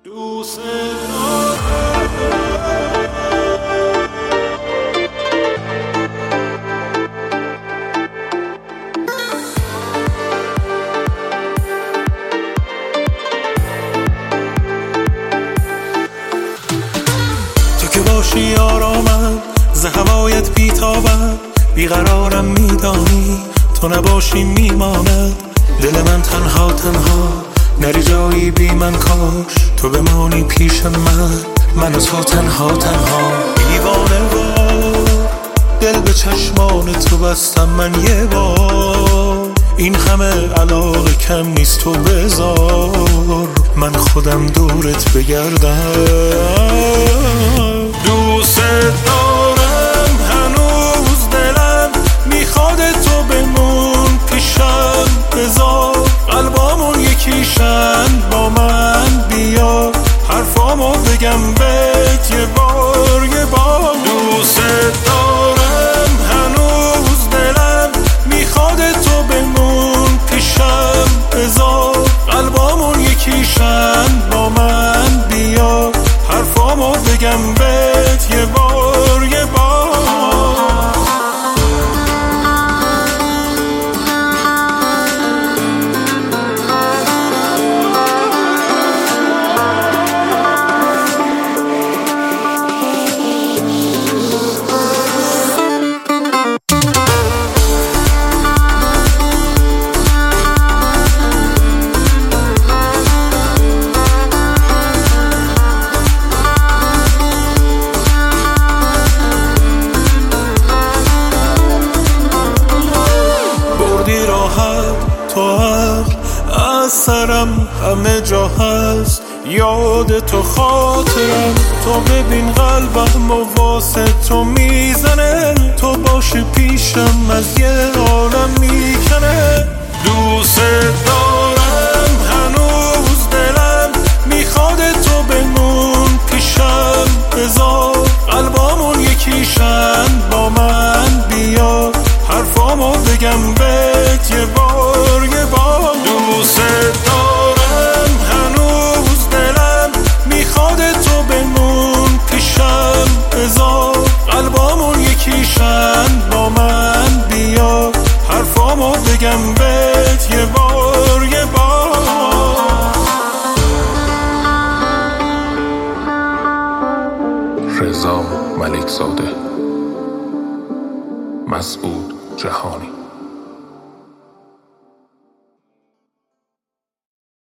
دوست تو که باشی آرامم، ز هوایت بیتابم، بیقرارم میدانی، تو نباشی میماند دل من تنها تنها، نری جایی بی من، کاش تو بمانی پیش من و تو تنها تنها. دیوانه وار دل به چشمان تو بستم من یه بار، این همه علاقه کم نیست، تو بذار من خودم دورت بگردم. دوست دارم هنوز دلم میخواد تو بمون پیشم، بذار قلبامون یکیشن، با من بیا حرفامو بگم بهت یه بار یه بار. دوست دارم هنوز دلم میخواد تو بمون پیشم، بذار قلبامون یکیشن، با من بیا حرفامو بگم بهت یه بار یه بار. تو عقل از سرم همه جا هست، یاد تو خاطرم، تو ببین قلبم و واسه تو میزنه، تو باشه پیشم از یه عالم میکنه. دوست دارم هنوز دلم میخواد تو بمون پیشم، بذار قلبامون یکیشن، با من بیا حرفامو بگم بهت یه بار یه بار. دوست دارم هنوز دلم میخواد تو بمون پیشم، بذار قلبامون یکیشن، با من بیا حرفامو بگم بهت یه بار یه بار. رضا ملک‌زاده، مسعود جهانی.